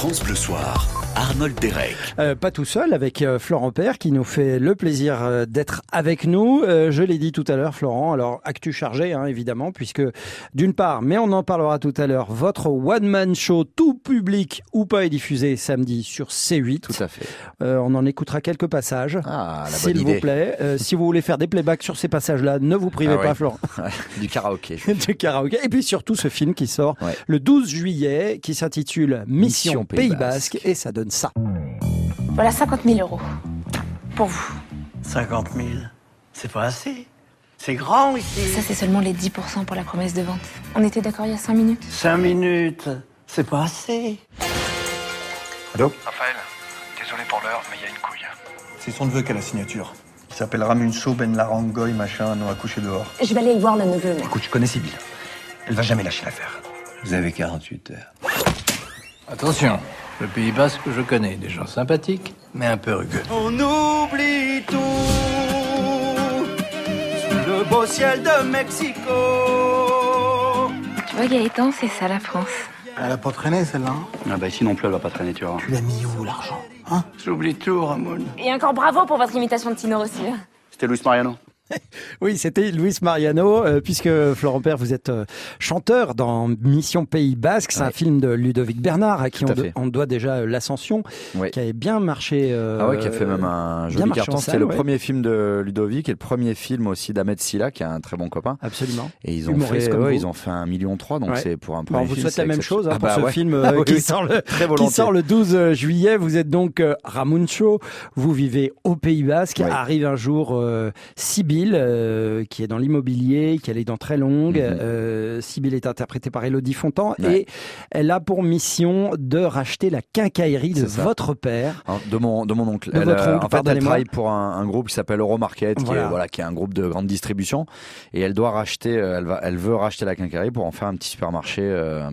France Bleu Soir, Arnold Derek. Pas tout seul, avec Florent Père qui nous fait le plaisir d'être avec nous. Je l'ai dit tout à l'heure, Florent, alors actu chargé évidemment, puisque d'une part, mais on en parlera tout à l'heure, votre one-man show tout public ou pas est diffusé samedi sur C8. Tout à fait. On en écoutera quelques passages, s'il vous plaît. Si vous voulez faire des playbacks sur ces passages-là, ne vous privez pas, Florent. Du karaoké. Du karaoké. Et puis surtout ce film qui sort le 12 juillet, qui s'intitule Mission Pays Basque, et ça donne ça. Voilà 50 000 euros. Pour vous. 50 000, c'est pas assez. C'est grand ici. Ça, c'est seulement les 10% pour la promesse de vente. On était d'accord il y a 5 minutes. 5 minutes, c'est pas assez. Allô ? Raphaël, désolé pour l'heure, mais il y a une couille. C'est son neveu qui a la signature. Il s'appelle Ramunso Ben Larangoy, machin, non, à coucher dehors. Je vais aller voir le neveu, moi. Écoute, je connais Sibylle. Elle va jamais lâcher l'affaire. Vous avez 48 heures. Attention, le Pays Basque, je connais des gens sympathiques, mais un peu rugueux. On oublie tout sous le beau ciel de Mexico. Tu vois, Gaëtan, c'est ça la France. Elle a pas traîné, celle-là. Ah bah ici non plus, elle va pas traîner, tu vois. Tu l'as mis où, l'argent ? Hein ? J'oublie tout, Ramon. Et encore bravo pour votre imitation de Tino Rossi. C'était Luis Mariano. Oui, c'était Luis Mariano, puisque Florent Père, vous êtes chanteur dans Mission Pays Basque. C'est un film de Ludovic Bernard, à qui on doit déjà l'Ascension, qui avait bien marché. Qui a fait même un joli carton. C'était le premier film de Ludovic et le premier film aussi d'Ahmed Silla, qui est un très bon copain. Absolument. Et ils ont fait 1,3 million, donc c'est pour un premier film. On vous souhaite la même chose pour ce film qui sort le 12 juillet. Vous êtes donc Ramunso, vous vivez au Pays Basque. Arrive un jour Sibylle, qui est dans l'immobilier, qui a les dents très longues. Sibylle est interprétée par Élodie Fontan et elle a pour mission de racheter la quincaillerie de votre père. De mon oncle. Elle travaille pour un groupe qui s'appelle Euromarket, qui est un groupe de grande distribution, et elle doit racheter, elle veut racheter la quincaillerie pour en faire un petit supermarché.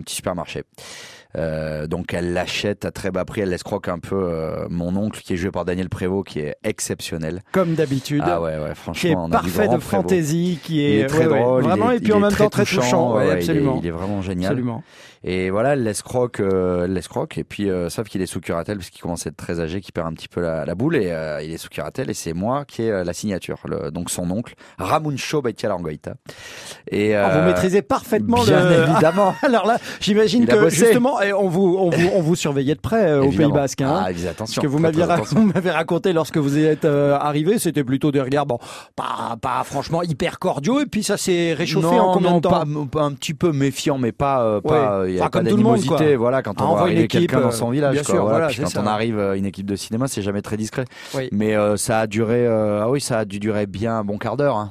Donc elle l'achète à très bas prix, elle l'escroque un peu mon oncle qui est joué par Daniel Prévost, qui est exceptionnel comme d'habitude, franchement, qui est parfait de fantaisie, qui est très drôle, vraiment, et puis en même temps très touchant. Absolument. Il est vraiment génial. Absolument. Et voilà, elle l'escroque, et puis sauf qu'il est sous curatelle parce qu'il commence à être très âgé, qu'il perd un petit peu la boule, et il est sous curatelle, et c'est moi qui ai la signature, donc son oncle Ramunso Ben Larangoy. Et vous maîtrisez parfaitement évidemment. Alors là, j'imagine que justement, on vous surveillait de près au Pays Basque. Attention. Parce que vous m'avez raconté lorsque vous êtes arrivé, c'était plutôt des regards, pas franchement hyper cordiaux, et puis ça s'est réchauffé en combien de temps ? Pas un petit peu méfiant, mais pas. Il y a pas comme tout le monde, quand on voit arriver quelqu'un dans son village. Puis quand on arrive une équipe de cinéma, c'est jamais très discret. Oui. Mais ça a duré, ça a dû durer bien un bon quart d'heure.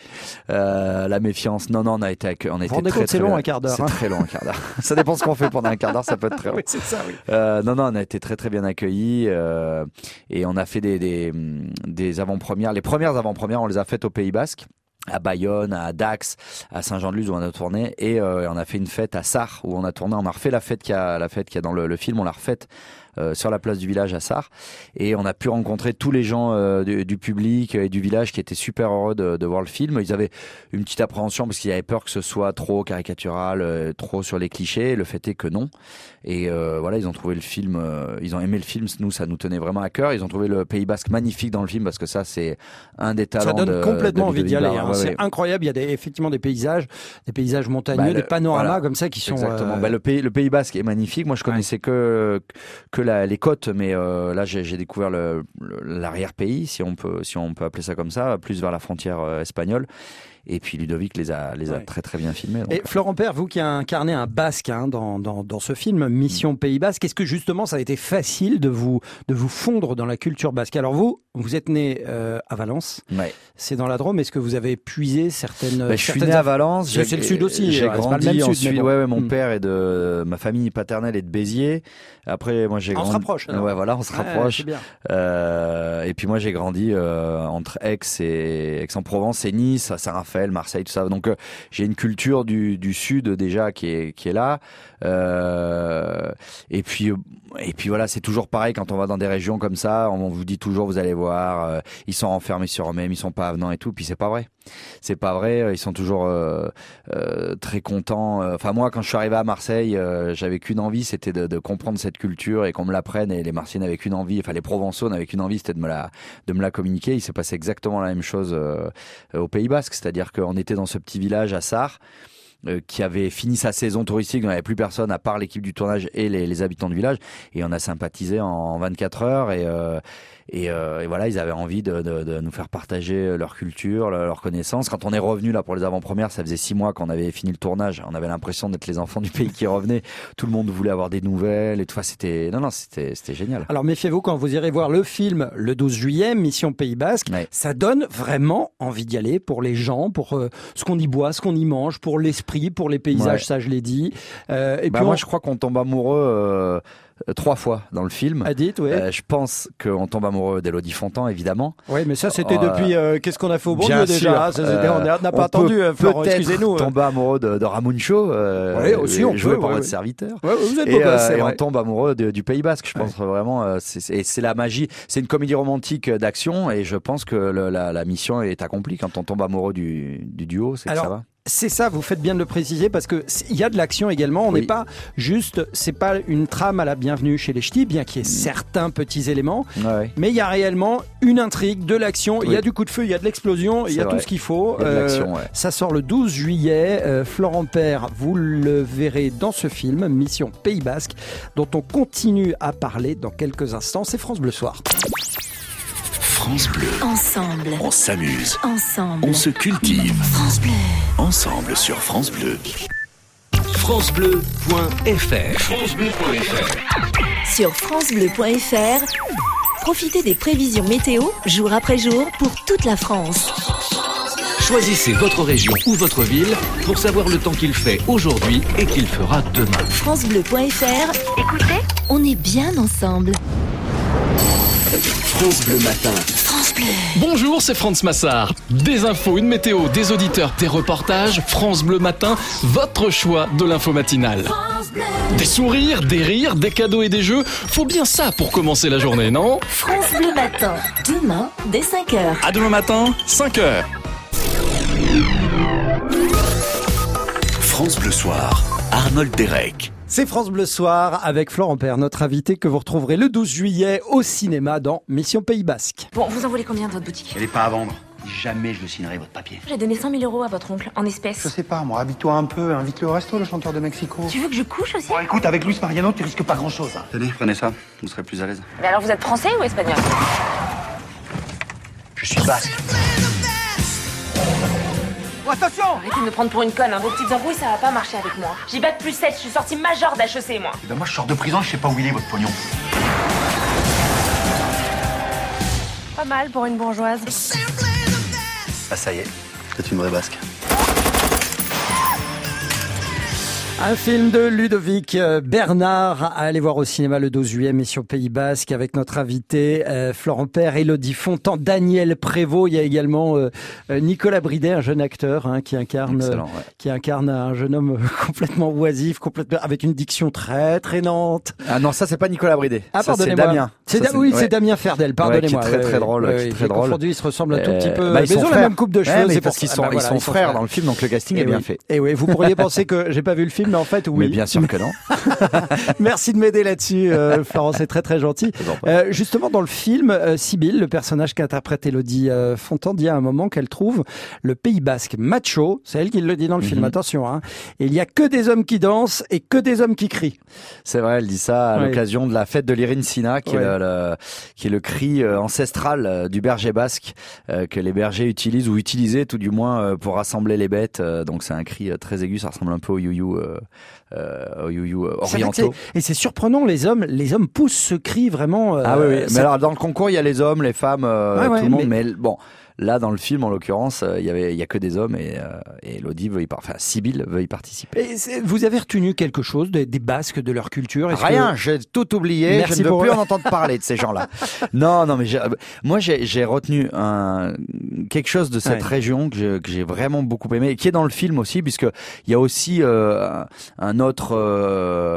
La méfiance, on a été c'est long un quart d'heure. C'est très long un quart d'heure. Ça dépend ce qu'on fait pendant un quart d'heure, ça peut être très long. Oui, c'est ça, oui. On a été très très bien accueillis, et on a fait des avant-premières. Les premières avant-premières, on les a faites au Pays Basque, à Bayonne, à Dax, à Saint-Jean-de-Luz où on a tourné, et on a fait une fête à Sarre où on a tourné. On a refait la fête qu'il y a dans le film, on l'a refaite sur la place du village à Sarre, et on a pu rencontrer tous les gens du public et du village qui étaient super heureux de voir le film. Ils avaient une petite appréhension parce qu'ils avaient peur que ce soit trop caricatural, trop sur les clichés. Le fait est que non. Et ils ont trouvé le film, ils ont aimé le film. Nous, ça nous tenait vraiment à cœur. Ils ont trouvé le Pays Basque magnifique dans le film, parce que ça, c'est un des talents. Ça donne complètement envie d'y aller. C'est incroyable. Il y a effectivement des paysages montagneux, des panoramas comme ça qui sont. Exactement. Le Pays Basque est magnifique. Moi, je connaissais que les côtes, mais là, j'ai découvert l'arrière-pays, si on peut appeler ça comme ça, plus vers la frontière espagnole. Et puis Ludovic les a très très bien filmés. Et Florent Père, vous qui incarnez un Basque dans ce film Mission Pays Basque, est-ce que justement ça a été facile de vous fondre dans la culture basque ? Alors vous êtes né à Valence, c'est dans la Drôme. Est-ce que vous avez puisé certaines... Je suis né à Valence. C'est le sud aussi. J'ai grandi ensuite. Mon père ma famille paternelle est de Béziers. Après, moi j'ai grandi. On se rapproche. On se rapproche. C'est bien. Et puis moi j'ai grandi entre Aix-en-Provence et Nice, à Saint-Raphaël, Marseille, tout ça. Donc j'ai une culture du sud déjà qui est là. Et puis Et puis voilà, c'est toujours pareil quand on va dans des régions comme ça, on vous dit toujours, vous allez voir, ils sont renfermés sur eux-mêmes, ils sont pas avenants et tout, puis c'est pas vrai. C'est pas vrai, ils sont toujours très contents. Enfin moi, quand je suis arrivé à Marseille, j'avais qu'une envie, c'était de comprendre cette culture et qu'on me l'apprenne. Et les Marseillais n'avaient qu'une envie, enfin les Provençaux n'avaient qu'une envie, c'était de me la communiquer. Il s'est passé exactement la même chose au Pays Basque, c'est-à-dire qu'on était dans ce petit village à Sarre, qui avait fini sa saison touristique, il n'y avait plus personne à part l'équipe du tournage et les habitants du village, et on a sympathisé en 24 heures et voilà, ils avaient envie de nous faire partager leur culture, leur connaissance. Quand on est revenu là pour les avant-premières, ça faisait 6 mois qu'on avait fini le tournage, on avait l'impression d'être les enfants du pays qui revenaient, tout le monde voulait avoir des nouvelles et tout. Enfin, c'était génial. Alors méfiez-vous quand vous irez voir le film le 12 juillet, Mission Pays Basque, ça donne vraiment envie d'y aller pour les gens, pour ce qu'on y boit, ce qu'on y mange, pour l'esprit, pour les paysages, ça je l'ai dit. Et puis moi je crois qu'on tombe amoureux 3 fois dans le film. Je pense qu'on tombe amoureux d'Élodie Fontan, évidemment. Oui, mais ça c'était depuis qu'est-ce qu'on a fait au bon Dieu déjà. On n'a pas attendu, Florent, excusez-nous. On tombe amoureux de Ramuncho, aussi on joué peut, par votre serviteur. Vous êtes beau gosse, et on tombe amoureux du Pays Basque. Je pense vraiment, c'est la magie. C'est une comédie romantique d'action et je pense que la mission est accomplie quand on tombe amoureux du duo, c'est que ça va. C'est ça, vous faites bien de le préciser parce que il y a de l'action également. On n'est pas juste, c'est pas une trame à la Bienvenue chez les Ch'tis, bien qu'il y ait certains petits éléments, mais il y a réellement une intrigue, de l'action. Il y a du coup de feu, il y a de l'explosion, il y a tout ce qu'il faut. Ça sort le 12 juillet. Florent Père, vous le verrez dans ce film, Mission Pays Basque, dont on continue à parler dans quelques instants. C'est France Bleu Soir. France Bleu. Ensemble. On s'amuse. Ensemble. On se cultive. France Bleu. Ensemble sur France Bleu. FranceBleu.fr. Sur FranceBleu.fr, profitez des prévisions météo jour après jour pour toute la France. Choisissez votre région ou votre ville pour savoir le temps qu'il fait aujourd'hui et qu'il fera demain. FranceBleu.fr. Écoutez, on est bien ensemble. France Bleu Matin. France Bleu. Bonjour, c'est Franz Massard. Des infos, une météo, des auditeurs, des reportages. France Bleu Matin, votre choix de l'info matinale. Des sourires, des rires, des cadeaux et des jeux. Faut bien ça pour commencer la journée, non ? France Bleu Matin. Demain, dès 5h. À demain matin, 5h. France Bleu Soir. Arnold Derek. C'est France Bleu Soir avec Florent Père, notre invité que vous retrouverez le 12 juillet au cinéma dans Mission Pays Basque. Bon, vous en voulez combien de votre boutique ? Elle est pas à vendre. Jamais je ne signerai votre papier. J'ai donné 100 000 € à votre oncle, en espèces. Je sais pas, moi, habille-toi un peu, invite-le au resto, le chanteur de Mexico. Tu veux que je couche aussi ? Bon, écoute, avec Luis Mariano, tu risques pas grand-chose. Hein. Tenez, prenez ça, vous serez plus à l'aise. Mais alors vous êtes français ou espagnol ? Je suis basque. Oh, attention ! Arrêtez de me prendre pour une conne, hein. Vos petites embrouilles, ça va pas marcher avec moi. J'ai bac plus 7, je suis sortie major d'HEC, moi. Eh ben moi, je sors de prison, je sais pas où il est, votre pognon. Pas mal pour une bourgeoise. Ah ça y est, c'est une vraie basque. Un film de Ludovic Bernard à aller voir au cinéma le 12 juillet, Mission Pays Basque, avec notre invité Florent Père, Élodie Fontan, Daniel Prévost. Il y a également Nicolas Bridet, un jeune acteur qui incarne un jeune homme complètement oisif, complètement avec une diction très traînante. Ah non, ça c'est pas Nicolas Bridet. Ah ça, pardonnez-moi. C'est Damien. C'est Damien Ferdel. Pardonnez-moi. Qui est très drôle. Très drôle. Aujourd'hui, ils se ressemblent un tout petit peu. Ils ont la même coupe de cheveux. C'est parce qu'ils sont frères dans le film, donc le casting est bien fait. Et oui, vous pourriez penser que j'ai pas vu le film. Mais en fait, oui. Mais bien sûr que non. Merci de m'aider là-dessus, Florent, c'est très très gentil. Justement, dans le film, Sibylle, le personnage qu'interprète Élodie Fontan, dit à un moment qu'elle trouve le Pays Basque macho. C'est elle qui le dit dans le film, attention. Et il y a que des hommes qui dansent et que des hommes qui crient. C'est vrai, elle dit ça à l'occasion de la fête de l'Irin Sina, qui est le cri ancestral du berger basque que les bergers utilisent ou utilisaient tout du moins pour rassembler les bêtes. Donc c'est un cri très aigu, ça ressemble un peu au you-you orientaux. Et c'est surprenant, les hommes poussent ce cri vraiment. Ah oui. Mais alors dans le concours, il y a les hommes, les femmes, tout le monde. Mais bon, là dans le film, en l'occurrence, il y a que des hommes et Élodie Sibylle veut y participer. Et vous avez retenu quelque chose des Basques, de leur culture? Rien, j'ai tout oublié. Merci, je ne veux plus en entendre parler de ces gens-là. Non, mais moi j'ai retenu quelque chose de cette région que j'ai vraiment beaucoup aimé et qui est dans le film aussi, puisque il y a aussi un autre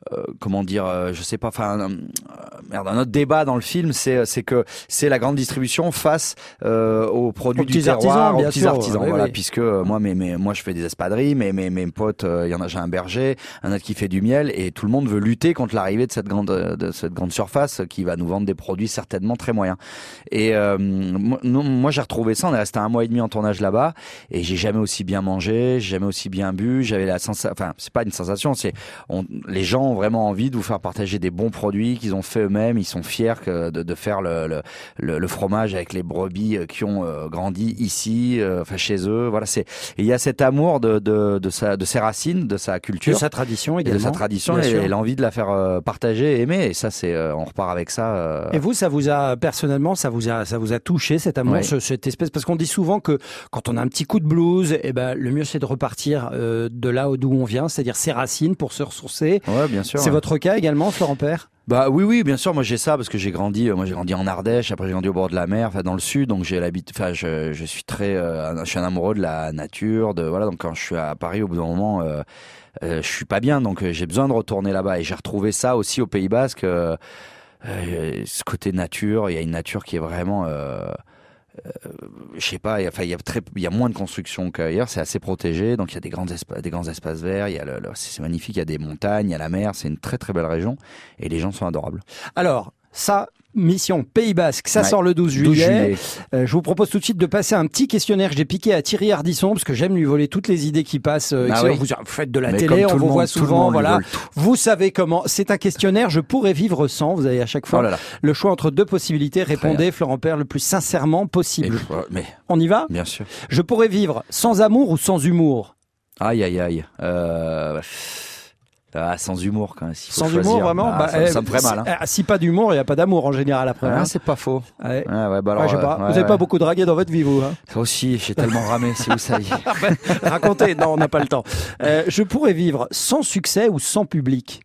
comment dire, je sais pas, enfin, un autre débat dans le film, c'est que c'est la grande distribution face aux produits du terroir, aux petits artisans, voilà, puisque moi je fais des espadrilles, mes potes, j'ai un berger, un autre qui fait du miel, et tout le monde veut lutter contre l'arrivée de cette grande surface qui va nous vendre des produits certainement très moyens. Et moi j'ai retrouvé ça, on est resté 1 mois et demi en tournage là-bas, et j'ai jamais aussi bien mangé, j'ai jamais aussi bien bu, j'avais la sensation, enfin c'est pas une sensation, les gens ont vraiment envie de vous faire partager des bons produits qu'ils ont fait eux-mêmes, ils sont fiers de faire le fromage avec les brebis qui ont grandi ici, enfin chez eux, voilà, il y a cet amour de ses racines, de sa culture, de sa tradition également, et de sa tradition et l'envie de la faire partager et aimer, et ça on repart avec ça. Et vous, ça vous a personnellement, ça vous a touché cet amour, cette espèce, parce qu'on dit souvent que quand on a un petit coup de blues, le mieux c'est de repartir de là d'où on vient, c'est-à-dire ses racines pour se ressourcer. Ouais, bien sûr. C'est votre cas également, Florent Père? Bah oui, bien sûr. Moi j'ai ça parce que j'ai grandi en Ardèche. Après j'ai grandi au bord de la mer, enfin dans le sud. Donc j'ai l'habitude. Enfin je suis je suis un amoureux de la nature. Voilà. Donc quand je suis à Paris, au bout d'un moment, je suis pas bien. Donc j'ai besoin de retourner là-bas. Et j'ai retrouvé ça aussi au Pays Basque. Ce côté nature. Il y a une nature qui est vraiment. Je sais pas, il y a moins de construction qu'ailleurs, c'est assez protégé, donc il y a des grands espaces verts, c'est magnifique, il y a des montagnes, il y a la mer, c'est une très très belle région et les gens sont adorables. Alors, ça, Mission Pays Basque, ça sort le 12 juillet. Je vous propose tout de suite de passer un petit questionnaire que j'ai piqué à Thierry Ardisson, parce que j'aime lui voler toutes les idées qui passent. Vous faites de la télé, on vous voit souvent, voilà. Vous savez comment. C'est un questionnaire, je pourrais vivre sans. Vous avez à chaque fois le choix entre 2 possibilités. Répondez, Florent Père, le plus sincèrement possible. On y va? Bien sûr. Je pourrais vivre sans amour ou sans humour? Aïe. Sans humour quand même. Sans humour, vraiment, ça me ferait mal. Hein. Si pas d'humour, il n'y a pas d'amour en général après. C'est pas faux. Ouais. Alors, je sais pas. Vous n'avez pas beaucoup dragué dans votre vie, vous, hein? Ça aussi, j'ai tellement ramé, si vous saviez. Racontez, non, on n'a pas le temps. Je pourrais vivre sans succès ou sans public?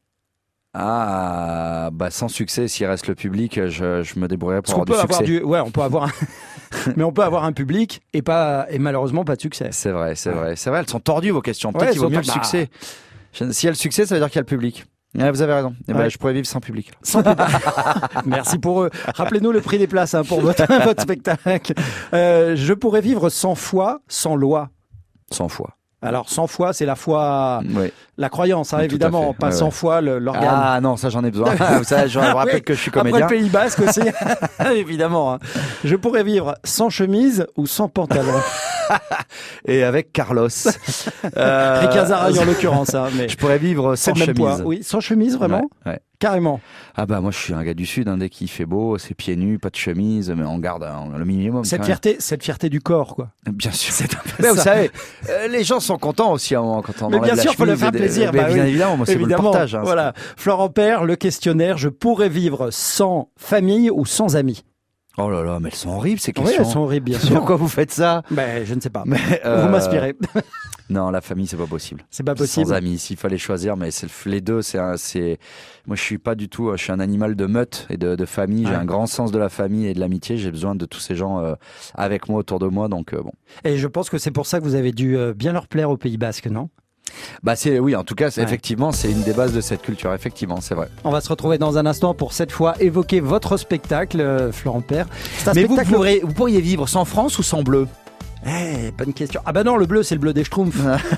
Sans succès, s'il reste le public, je me débrouillerai pour avoir du succès. On peut avoir mais on peut avoir un public et malheureusement pas de succès. C'est vrai. Elles sont tordues vos questions. Peut-être qu'il vaut mieux le succès. S'il y a le succès, ça veut dire qu'il y a le public. Vous avez raison. Je pourrais vivre sans public. Merci pour eux. Rappelez-nous le prix des places pour votre spectacle. Je pourrais vivre sans foi, sans loi. Sans foi. Alors, sans foi, c'est la foi, la croyance, évidemment, pas sans foi, l'organe. Ah non, ça j'en ai besoin. Ça, je rappelle que je suis comédien. Après le Pays Basque aussi, évidemment. Je pourrais vivre sans chemise ou sans pantalon. Et avec Carlos. Rick Azaraï en l'occurrence. Mais je pourrais vivre sans chemise. Oui, sans chemise, vraiment? Ouais. Carrément. Moi je suis un gars du Sud, dès qu'il fait beau, c'est pieds nus, pas de chemise, mais on garde le minimum. Cette fierté du corps, quoi. Bien sûr. Vous savez, les gens sont contents aussi à un moment quand on enlève la chemise. Mais bien sûr, faut leur faire plaisir. Bien évidemment, moi c'est le partage. Voilà. Florent Père, le questionnaire, je pourrais vivre sans famille ou sans amis? Oh là là, mais elles sont horribles ces questions. Oui, elles sont horribles, bien sûr. Pourquoi vous faites ça? Je ne sais pas. Vous m'inspirez. Non, la famille, c'est pas possible. C'est pas possible. Sans amis, s'il fallait choisir, mais les deux, moi, je suis pas du tout. Je suis un animal de meute et de famille. J'ai un grand sens de la famille et de l'amitié. J'ai besoin de tous ces gens avec moi, autour de moi. Donc bon. Et je pense que c'est pour ça que vous avez dû bien leur plaire au Pays Basque, non? Oui, en tout cas, effectivement, c'est une des bases de cette culture. Effectivement, c'est vrai. On va se retrouver dans un instant pour cette fois évoquer votre spectacle, Florent Père. Mais vous pourriez vivre sans France ou sans bleu? Bonne question. Non, le bleu, c'est le bleu des Schtroumpfs.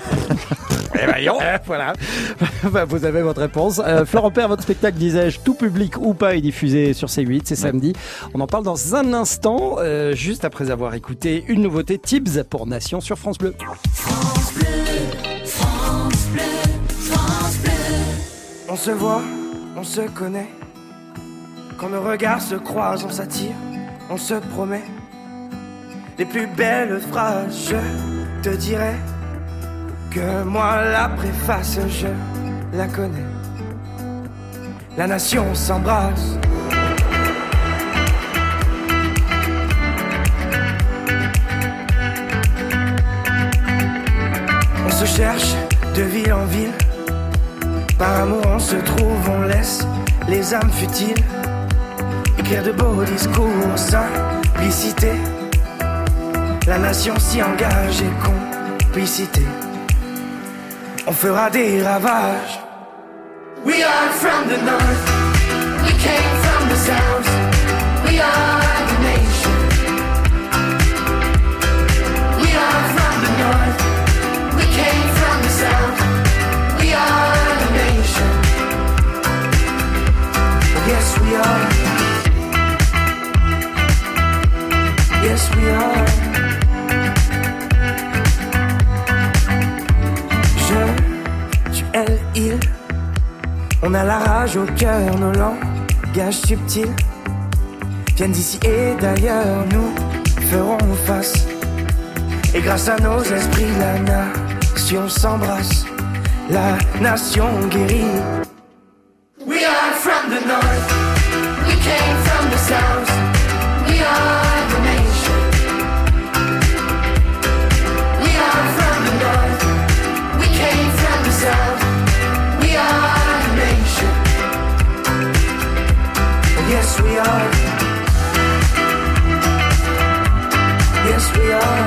Voilà. Vous avez votre réponse. Florent Père, votre spectacle, disais-je, tout public ou pas, est diffusé sur C8, c'est samedi. On en parle dans un instant, juste après avoir écouté une nouveauté, Tibbs pour Nation sur France Bleu. France Bleu, France Bleu, France Bleu. On se voit, on se connaît. Quand nos regards se croisent, on s'attire, on se promet. Les plus belles phrases, je te dirai que moi la préface, je la connais. La nation s'embrasse. On se cherche de ville en ville. Par amour on se trouve, on laisse les âmes futiles écrire de beaux discours, simplicité. La nation s'y engage et complicité. On fera des ravages. We are from the north, we came from the south, we are the nation. We are from the north, we came from the south, we are the nation. Yes we are, yes we are. Je, tu, elle, il. On a la rage au cœur, nos langages subtils viennent d'ici et d'ailleurs, nous ferons face. Et grâce à nos esprits, la nation s'embrasse, la nation guérit. We are from the north, we came from the south, we are the nation. We are from the north, we came from the south, we are. Yes we are, yes we are.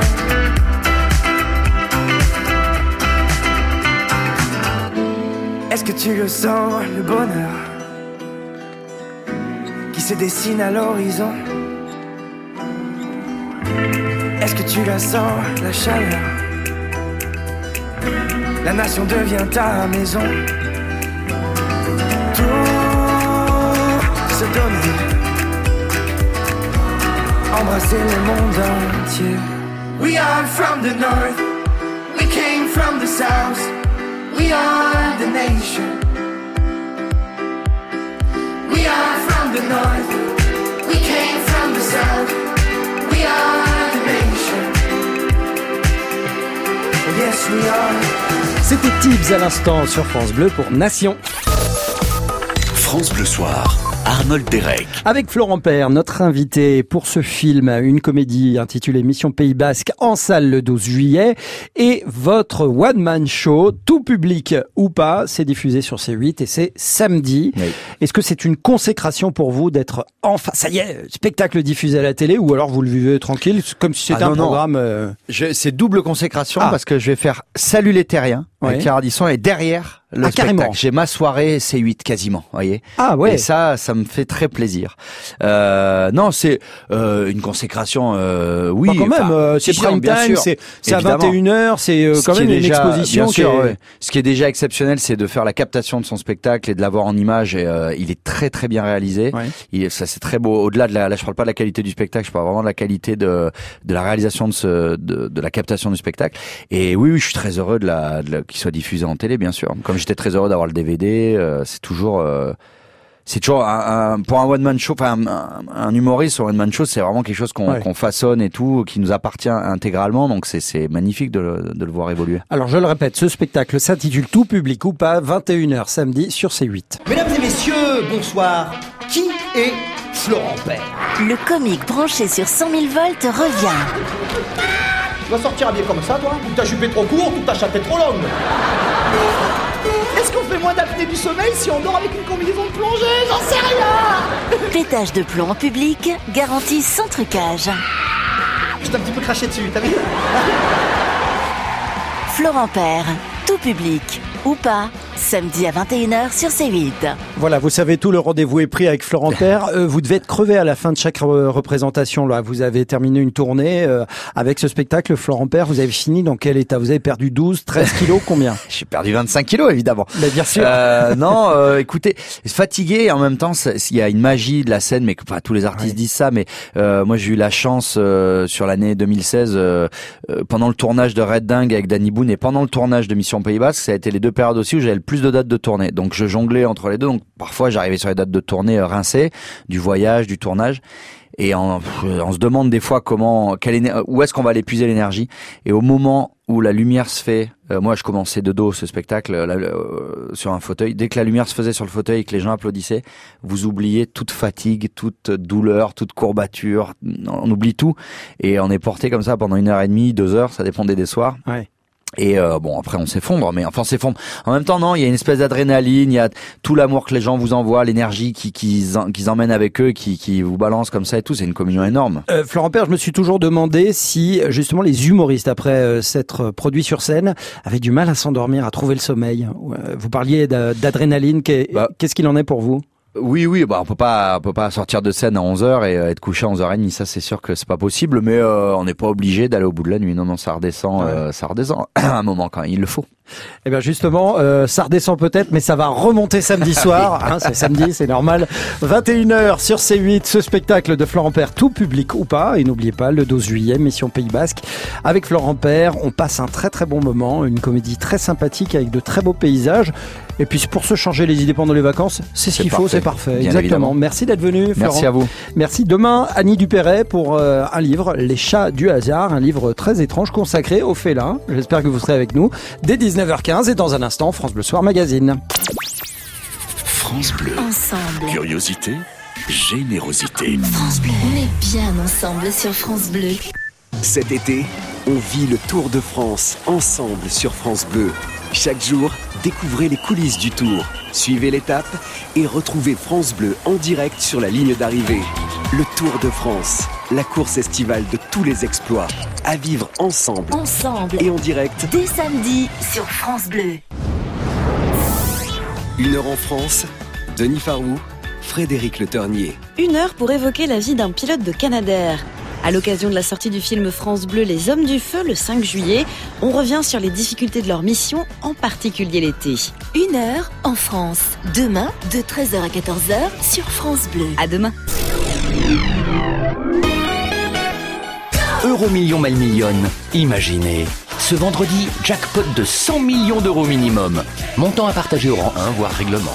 Est-ce que tu le sens, le bonheur qui se dessine à l'horizon? Est-ce que tu la sens, la chaleur? La nation devient ta maison. Se donner, embrasser le monde entier. We are from the north, we came from the south, we are the nation. We are from the north, we came from the south, we are the nation. Yes we are. C'était Tibbs à l'instant sur France Bleu pour Nation. France Bleu Soir. Arnold Derek. Avec Florent Père, notre invité pour ce film, une comédie intitulée Mission Pays Basque en salle le 12 juillet et votre one-man show, tout public ou pas, c'est diffusé sur C8 et c'est samedi. Oui. Est-ce que c'est une consécration pour vous d'être enfin, ça y est, spectacle diffusé à la télé ou alors vous le vivez tranquille comme si c'était un programme C'est double consécration parce que je vais faire Salut les Terriens avec Claire Ardisson et derrière le spectacle. Carrément. J'ai ma soirée C8 quasiment, vous voyez. Ah ouais. Et ça me fait très plaisir. Non, c'est une consécration. Oui. Bah quand même, c'est prime time, c'est à 21h, c'est quand même une exposition. Bien sûr, ouais. Ce qui est déjà exceptionnel, c'est de faire la captation de son spectacle et de l'avoir en image. Et, il est très très bien réalisé. Ouais. Ça c'est très beau. Au-delà de là, je parle pas de la qualité du spectacle, je parle vraiment de la qualité de la réalisation de la captation du spectacle. Et oui, je suis très heureux qu'il soit diffusé en télé, bien sûr. Comme j'étais très heureux d'avoir le DVD, c'est toujours pour un one man show, enfin un humoriste sur un one man show, c'est vraiment quelque chose qu'on façonne et tout, qui nous appartient intégralement. Donc c'est magnifique de le voir évoluer. Alors je le répète, ce spectacle s'intitule Tout public ou pas, 21h samedi sur C8. Mesdames et messieurs, bonsoir. Qui est Florent Père? Le comique branché sur 100 000 volts revient. Tu vas sortir habillé comme ça, toi? Ou ta jupe est trop courte, ou ta chatte est trop longue? Est-ce qu'on fait moins d'apnée du sommeil si on dort avec une combinaison de plongée? J'en sais rien. Pétage de plomb en public, garantie sans trucage. Je t'ai un petit peu craché dessus, t'as vu? Florent Père, tout public ou pas, samedi à 21h sur C8. Voilà, vous savez tout, le rendez-vous est pris avec Florent Père. Vous devez être crevé à la fin de chaque représentation. Là, vous avez terminé une tournée avec ce spectacle, Florent Père. Vous avez fini dans quel état? Vous avez perdu 12, 13 kilos, combien? J'ai perdu 25 kilos, évidemment. Mais bien sûr. Non, écoutez, fatigué et en même temps, il y a une magie de la scène, mais tous les artistes disent ça. Mais moi, j'ai eu la chance sur l'année 2016, pendant le tournage de Red Dingue avec Danny Boone et pendant le tournage de Mission Pays Basque, ça a été les deux périodes aussi où j'avais le plus de dates de tournée. Donc je jonglais entre les deux. Donc parfois j'arrivais sur les dates de tournée rincées, du voyage, du tournage. Et on se demande des fois où est-ce qu'on va aller puiser l'énergie. Et au moment où la lumière se fait, moi je commençais de dos ce spectacle sur un fauteuil. Dès que la lumière se faisait sur le fauteuil et que les gens applaudissaient, vous oubliez toute fatigue, toute douleur, toute courbature. On oublie tout. Et on est porté comme ça pendant 1h30, 2 heures, ça dépendait des soirs. Ouais. Et bon, après on s'effondre, mais enfin on s'effondre. En même temps, non, il y a une espèce d'adrénaline, il y a tout l'amour que les gens vous envoient, l'énergie qu'ils emmènent avec eux, qui vous balance comme ça et tout. C'est une communion énorme. Florent Père, je me suis toujours demandé si justement les humoristes, après s'être produits sur scène, avaient du mal à s'endormir, à trouver le sommeil. Vous parliez d'adrénaline. Qu'est-ce qu'il en est pour vous? Oui, bah on peut pas sortir de scène à 11h et être couché à 11h30, ça c'est sûr que c'est pas possible, mais on n'est pas obligé d'aller au bout de la nuit. Non, ça redescend à un moment quand il le faut. Eh bien justement, ça redescend peut-être, mais ça va remonter samedi soir. C'est samedi, c'est normal. 21h sur C8, ce spectacle de Florent Père, tout public ou pas. Et n'oubliez pas, le 12 juillet, Mission Pays Basque. Avec Florent Père, on passe un très très bon moment, une comédie très sympathique avec de très beaux paysages. Et puis pour se changer les idées pendant les vacances, c'est ce qu'il faut, c'est parfait. Bien exactement. Évidemment. Merci d'être venu, Florent. Merci à vous. Merci. Demain, Annie Dupéret pour un livre, Les chats du hasard, un livre très étrange consacré aux félins. J'espère que vous serez avec nous dès 19h15 et dans un instant, France Bleu Soir Magazine. France Bleu. Ensemble. Curiosité, générosité. France Bleu. On est bien ensemble sur France Bleu. Cet été, on vit le Tour de France ensemble sur France Bleu. Chaque jour, découvrez les coulisses du Tour. Suivez l'étape et retrouvez France Bleu en direct sur la ligne d'arrivée. Le Tour de France, la course estivale de tous les exploits. À vivre ensemble. Et en direct. Dès samedi sur France Bleu. 1 heure en France, Denis Farou, Frédéric Le Ternier. 1 heure pour évoquer la vie d'un pilote de Canadair. À l'occasion de la sortie du film France Bleu, Les Hommes du Feu, le 5 juillet, on revient sur les difficultés de leur mission, en particulier l'été. 1 heure en France. Demain, de 13h à 14h sur France Bleu. À demain. Euromillions mal millionne. Imaginez. Ce vendredi, jackpot de 100 millions d'euros minimum. Montant à partager au rang 1, voire règlement.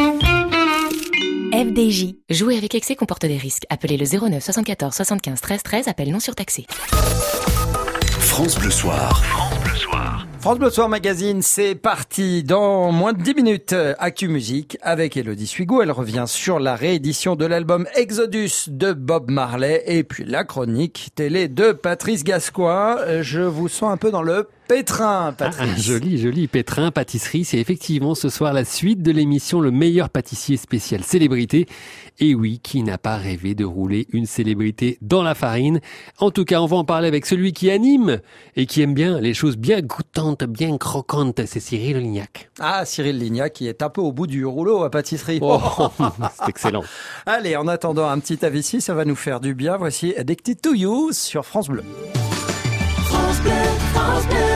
FDJ. Jouer avec excès comporte des risques. Appelez le 09 74 75 13 13. Appel non surtaxé. France Bleu Soir. France Bleu Soir Magazine, c'est parti. Dans moins de 10 minutes, Actu Musique avec Élodie Suigo. Elle revient sur la réédition de l'album Exodus de Bob Marley et puis la chronique télé de Patrice Gascoigne. Je vous sens un peu dans le pétrin, Patrice. Joli pétrin, pâtisserie. C'est effectivement ce soir la suite de l'émission Le meilleur pâtissier spécial célébrité. Et oui, qui n'a pas rêvé de rouler une célébrité dans la farine? En tout cas, on va en parler avec celui qui anime et qui aime bien les choses bien goûtantes, bien croquantes. C'est Cyril Lignac. Ah, Cyril Lignac qui est un peu au bout du rouleau à pâtisserie. Oh, c'est excellent. Allez, en attendant un petit AVC, ça va nous faire du bien. Voici Addicted to You sur France Bleu. France Bleu, France Bleu.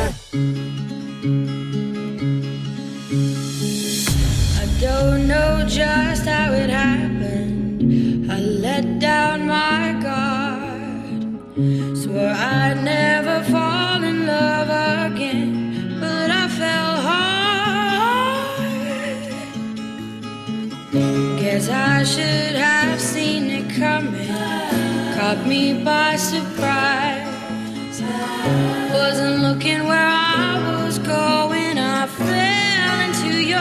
I don't know just how it happened. I let down my guard. Swore I'd never fall in love again, but I fell hard. Guess I should have seen it coming. Caught me by surprise. Wasn't looking where I was going. I fell into your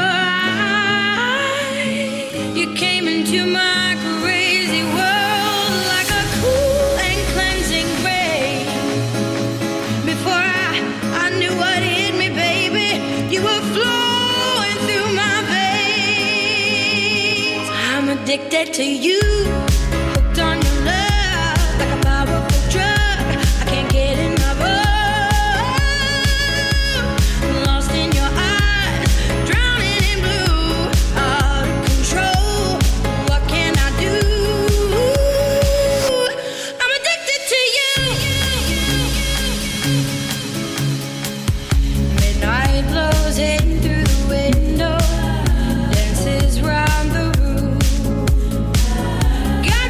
eyes. You came into my crazy world like a cool and cleansing rain. Before I knew what hit me, baby, you were flowing through my veins. I'm addicted to you, hooked on your love like a powerful drug. I can't get enough. Got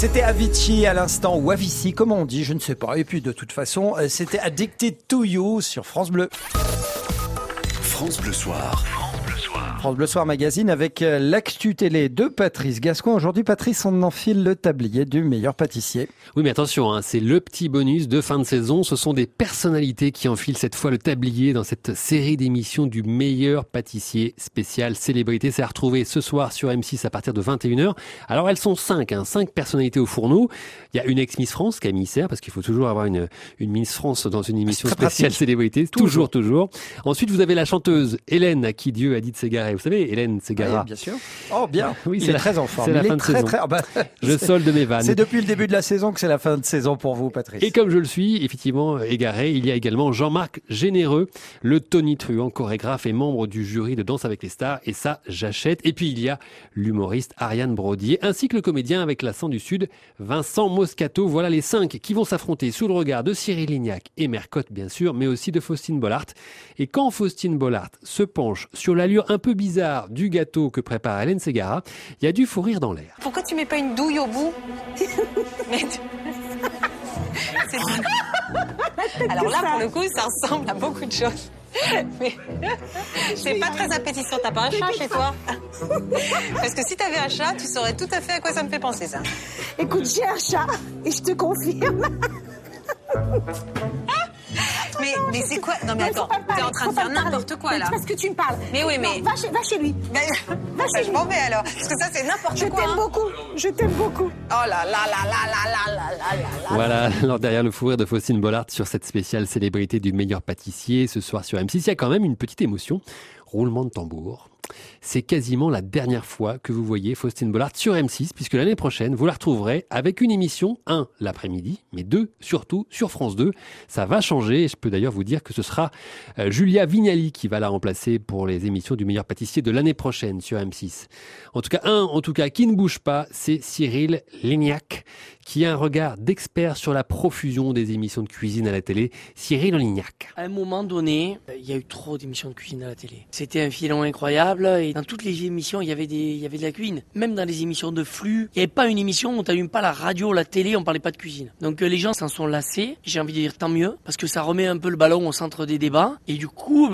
C'était Avicii à l'instant, ou Avicii, comment on dit, je ne sais pas. Et puis de toute façon, c'était Addicted to You sur France Bleu. France Bleu Soir. France Bleu Soir Magazine avec l'actu télé de Patrice Gascon. Aujourd'hui, Patrice, on enfile le tablier du meilleur pâtissier. Oui, mais attention, c'est le petit bonus de fin de saison. Ce sont des personnalités qui enfilent cette fois le tablier dans cette série d'émissions du meilleur pâtissier spécial célébrité. C'est à retrouver ce soir sur M6 à partir de 21h. Alors, elles sont 5 personnalités au fourneau. Il y a une ex-Miss France, Camille Serre, parce qu'il faut toujours avoir une Miss France dans une émission spéciale célébrité. Toujours. Ensuite, vous avez la chanteuse Hélène, à qui Dieu a dit de s'égarer. Vous savez, Hélène Ségara. Oui, bien sûr. Oh, bien. Oui, il est très en forme. C'est la fin de saison. Je solde mes vannes. C'est depuis le début de la saison que c'est la fin de saison pour vous, Patrice. Et comme je le suis, effectivement, égaré, il y a également Jean-Marc Généreux, le tonitruant chorégraphe et membre du jury de Danse avec les stars. Et ça, j'achète. Et puis, il y a l'humoriste Ariane Brodier, ainsi que le comédien avec l'accent du Sud, Vincent Moscato. Voilà les 5 qui vont s'affronter sous le regard de Cyril Lignac et Mercotte, bien sûr, mais aussi de Faustine Bollard. Et quand Faustine Bollard se penche sur l'allure un peu bizarre du gâteau que prépare Hélène Ségara, il y a du fou rire dans l'air. Pourquoi tu mets pas une douille au bout? Alors là, pour le coup, ça ressemble à beaucoup de choses. Mais c'est pas très appétissant. T'as pas un chat chez toi? Parce que si t'avais un chat, tu saurais tout à fait à quoi ça me fait penser, ça. Écoute, j'ai un chat et je te confirme. Mais c'est quoi? Non mais attends, t'es en train de faire n'importe quoi là. Parce que tu me parles. Mais oui, mais... Non, va chez lui. Va chez lui. Je m'en vais alors. Parce que ça c'est n'importe quoi. Je t'aime beaucoup. Je t'aime beaucoup. Oh là là là là là là là là. Voilà, alors derrière le fou rire de Faustine Bollard sur cette spéciale célébrité du meilleur pâtissier ce soir sur M6, il y a quand même une petite émotion. Roulement de tambour. C'est quasiment la dernière fois que vous voyez Faustine Bollard sur M6, puisque l'année prochaine, vous la retrouverez avec une émission, 1, l'après-midi, mais 2, surtout, sur France 2. Ça va changer, et je peux d'ailleurs vous dire que ce sera Julia Vignali qui va la remplacer pour les émissions du meilleur pâtissier de l'année prochaine sur M6. En tout cas, qui ne bouge pas, c'est Cyril Lignac, qui a un regard d'expert sur la profusion des émissions de cuisine à la télé. Cyril Lignac. À un moment donné, il y a eu trop d'émissions de cuisine à la télé. C'était un filon incroyable et dans toutes les émissions, il y avait de la cuisine. Même dans les émissions de flux, il n'y avait pas une émission où on n'allume pas la radio, la télé, on parlait pas de cuisine. Donc les gens s'en sont lassés. J'ai envie de dire tant mieux parce que ça remet un peu le ballon au centre des débats et du coup,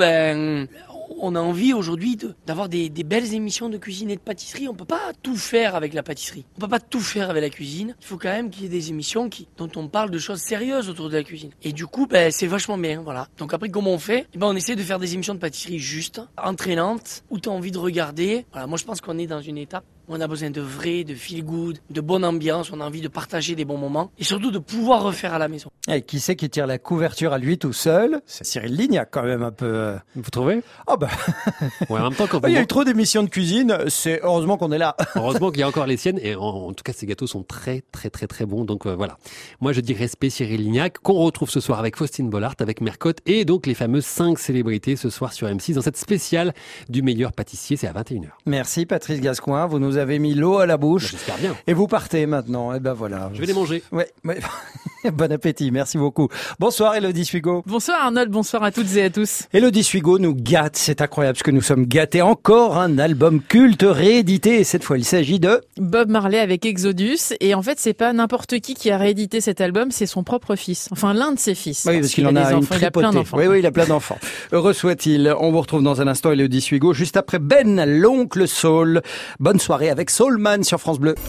on a envie aujourd'hui d'avoir des belles émissions de cuisine et de pâtisserie. On peut pas tout faire avec la pâtisserie. On peut pas tout faire avec la cuisine. Il faut quand même qu'il y ait des émissions dont on parle de choses sérieuses autour de la cuisine. Et du coup, c'est vachement bien, voilà. Donc après, comment on fait? On essaie de faire des émissions de pâtisserie justes, entraînantes, où tu as envie de regarder. Voilà, moi je pense qu'on est dans une étape où on a besoin de vrai, de feel good, de bonne ambiance, on a envie de partager des bons moments et surtout de pouvoir refaire à la maison. Et qui c'est qui tire la couverture à lui tout seul? C'est Cyril Lignac quand même un peu. Vous trouvez? Oh bah. Ouais, en même temps, quand il y a eu trop d'émissions de cuisine, c'est heureusement qu'on est là. Heureusement qu'il y a encore les siennes et en tout cas ces gâteaux sont très très très très bons. Donc voilà. Moi je dis respect Cyril Lignac qu'on retrouve ce soir avec Faustine Bollard, avec Mercotte et donc les fameuses 5 célébrités ce soir sur M6 dans cette spéciale du meilleur pâtissier, c'est à 21h. Merci Patrice Gascoin, vous nous avez mis l'eau à la bouche. J'espère bien. Et vous partez maintenant. Et ben voilà. Je vais les manger. Ouais. Bon appétit, merci beaucoup. Bonsoir Élodie Suigo. Bonsoir Arnold, bonsoir à toutes et à tous. Élodie Suigo nous gâte, c'est incroyable parce que nous sommes gâtés. Encore un album culte réédité et cette fois il s'agit de Bob Marley avec Exodus. Et en fait c'est pas n'importe qui a réédité cet album, c'est son propre fils. Enfin l'un de ses fils. Oui, parce qu'il en a une tripotée. Il a plein d'enfants. Oui, il a plein d'enfants. Heureux soit-il. On vous retrouve dans un instant Élodie Suigo, juste après Ben, l'oncle Saul. Bonne soirée avec Soulman sur France Bleu.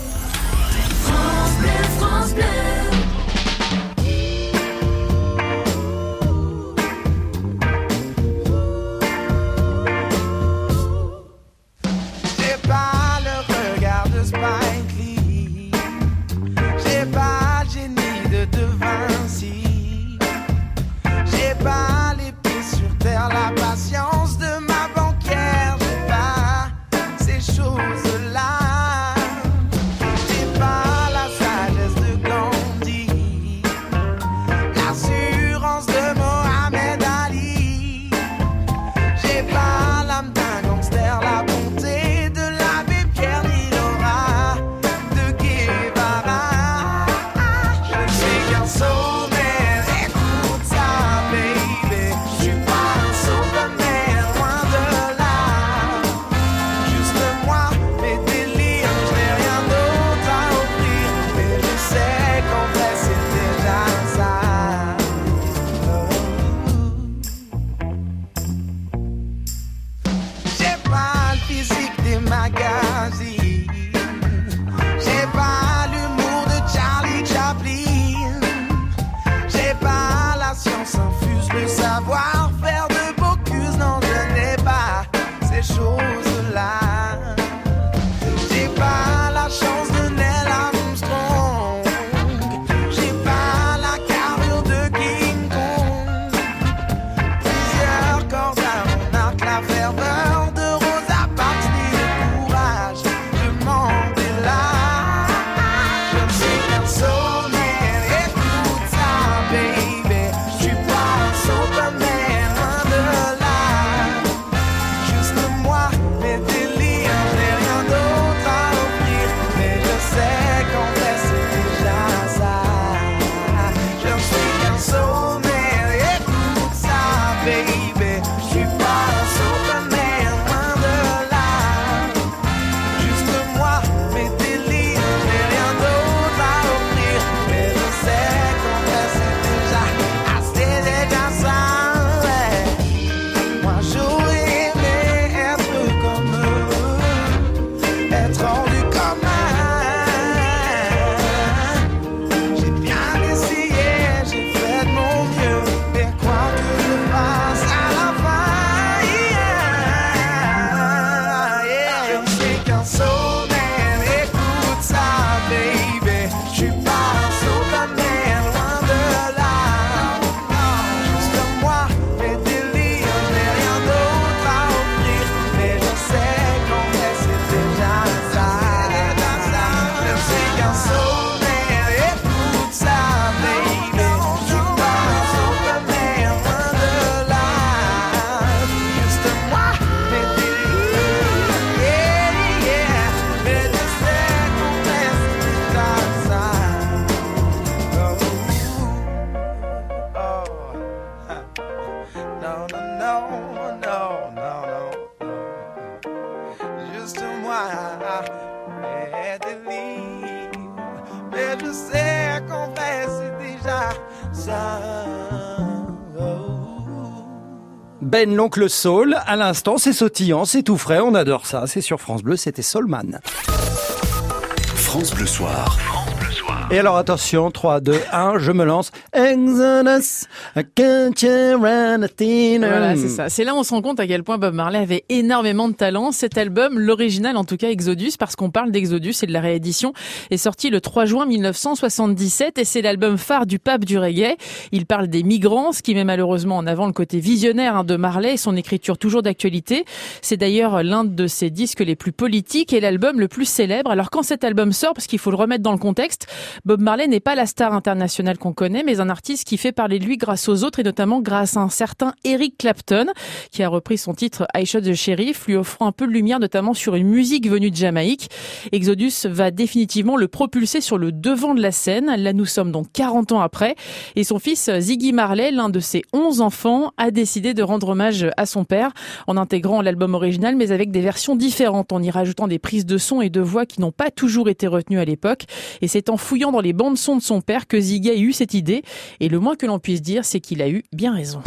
Ben l'oncle Saul, à l'instant, c'est sautillant, c'est tout frais, on adore ça. C'est sur France Bleu, c'était Soulman. France Bleu Soir. Et alors attention, 3, 2, 1, je me lance. Exodus, I can't run a thinner. Voilà, c'est ça. C'est là où on se rend compte à quel point Bob Marley avait énormément de talent. Cet album, l'original en tout cas, Exodus, parce qu'on parle d'Exodus et de la réédition, est sorti le 3 juin 1977 et c'est l'album phare du pape du reggae. Il parle des migrants, ce qui met malheureusement en avant le côté visionnaire de Marley et son écriture toujours d'actualité. C'est d'ailleurs l'un de ses disques les plus politiques et l'album le plus célèbre. Alors quand cet album sort, parce qu'il faut le remettre dans le contexte, Bob Marley n'est pas la star internationale qu'on connaît, mais un artiste qui fait parler de lui grâce aux autres et notamment grâce à un certain Eric Clapton, qui a repris son titre I Shot the Sheriff, lui offrant un peu de lumière notamment sur une musique venue de Jamaïque. Exodus va définitivement le propulser sur le devant de la scène. Là, nous sommes donc 40 ans après. Et son fils Ziggy Marley, l'un de ses 11 enfants, a décidé de rendre hommage à son père en intégrant l'album original, mais avec des versions différentes, en y rajoutant des prises de son et de voix qui n'ont pas toujours été retenues à l'époque. Et c'est en fouillant dans les bandes-son de son père que Ziggy a eu cette idée. Et le moins que l'on puisse dire, c'est qu'il a eu bien raison.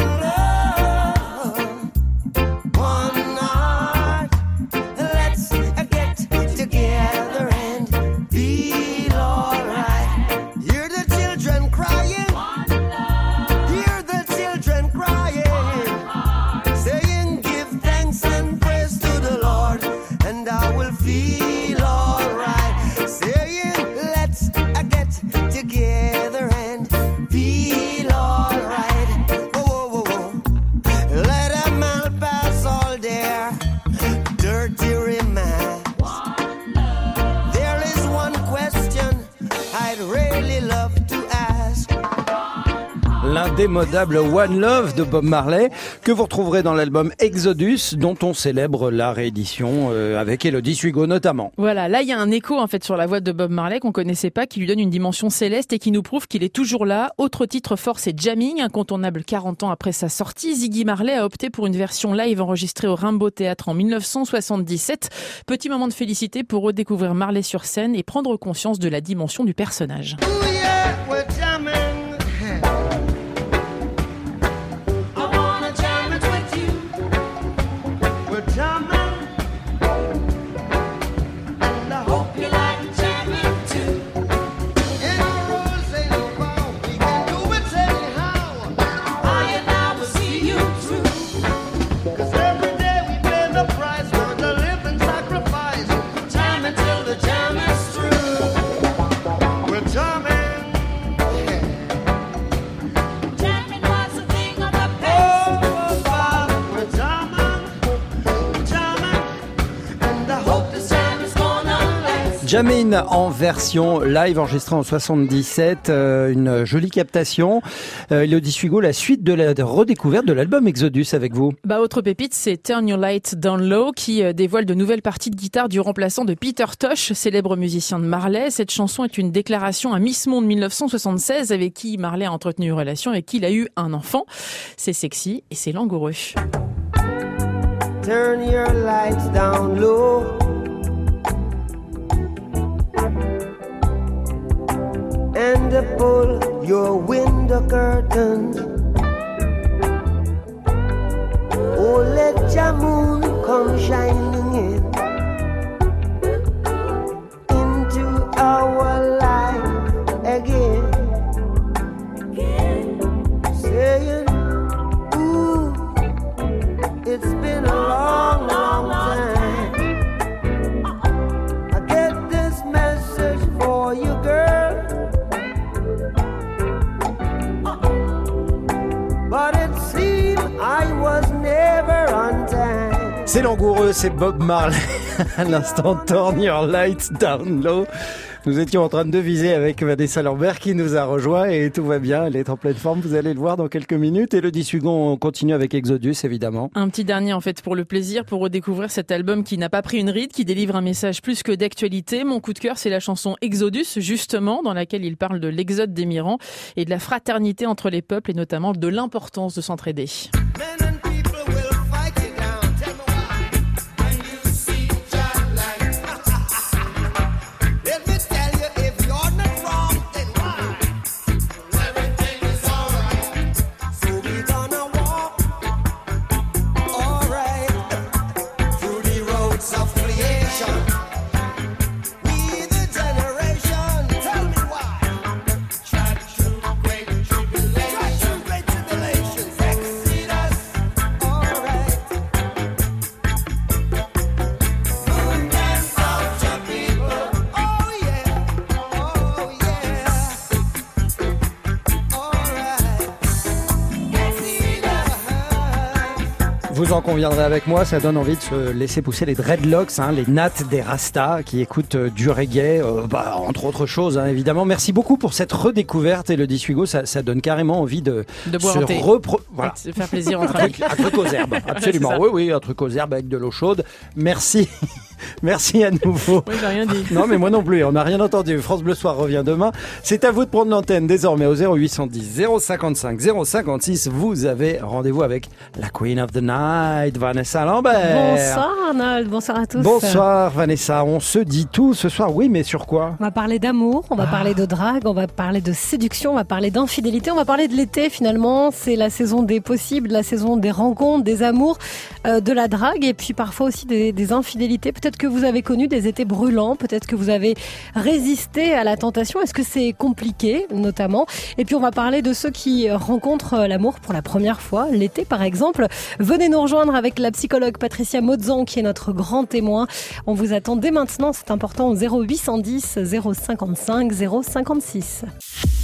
L'indémodable One Love de Bob Marley que vous retrouverez dans l'album Exodus dont on célèbre la réédition avec Elodie Sugo notamment. Voilà, là il y a un écho en fait sur la voix de Bob Marley qu'on connaissait pas, qui lui donne une dimension céleste et qui nous prouve qu'il est toujours là. Autre titre fort, c'est Jamming, incontournable 40 ans après sa sortie. Ziggy Marley a opté pour une version live enregistrée au Rimbaud Théâtre en 1977. Petit moment de félicité pour redécouvrir Marley sur scène et prendre conscience de la dimension du personnage. Jamming en version live enregistrée en 77, une jolie captation. Elodie Sugo, la suite de la redécouverte de l'album Exodus avec vous. Autre pépite, c'est Turn Your Light Down Low qui dévoile de nouvelles parties de guitare du remplaçant de Peter Tosh, célèbre musicien de Marley. Cette chanson est une déclaration à Miss Monde 1976 avec qui Marley a entretenu une relation et qui il a eu un enfant. C'est sexy et c'est langoureux. Turn your lights down low. And pull your window curtains. Oh, let your moon come shining into our life again. Saying, ooh, it's been a long, long time. I get this message for you, girl. C'est langoureux, c'est Bob Marley à l'instant Turn Your Lights Down Low. Nous étions en train de deviser avec Vanessa Lambert qui nous a rejoint et tout va bien, elle est en pleine forme, vous allez le voir dans quelques minutes. Elodie Sugon, on continue avec Exodus évidemment. Un petit dernier en fait pour le plaisir, pour redécouvrir cet album qui n'a pas pris une ride, qui délivre un message plus que d'actualité. Mon coup de cœur, c'est la chanson Exodus justement, dans laquelle il parle de l'exode des migrants et de la fraternité entre les peuples et notamment de l'importance de s'entraider. Vous en conviendrez avec moi, ça donne envie de se laisser pousser les dreadlocks, les nattes des Rastas qui écoutent du reggae, entre autres choses évidemment. Merci beaucoup pour cette redécouverte, Elodie Sugo, ça donne carrément envie de boire se un thé. Voilà. Se faire plaisir entre amis. Un truc aux herbes, absolument. Oui, un truc aux herbes avec de l'eau chaude. Merci. Merci à nouveau. Oui, j'ai rien dit. Non, mais moi non plus, on n'a rien entendu. France Bleu Soir revient demain. C'est à vous de prendre l'antenne désormais au 0810 055 056. Vous avez rendez-vous avec la Queen of the Night, Vanessa Lambert. Bonsoir Arnold, bonsoir à tous. Bonsoir Vanessa, on se dit tout ce soir, oui, mais sur quoi? On va parler d'amour, on va parler de drague, on va parler de séduction, on va parler d'infidélité, on va parler de l'été finalement. C'est la saison des possibles, la saison des rencontres, des amours, de la drague et puis parfois aussi des infidélités. Peut-être que vous avez connu des étés brûlants, peut-être que vous avez résisté à la tentation. Est-ce que c'est compliqué notamment? Et puis on va parler de ceux qui rencontrent l'amour pour la première fois, l'été par exemple. Venez nous rejoindre avec la psychologue Patricia Mozan qui est notre grand témoin. On vous attend dès maintenant, c'est important, au 0810 055 056.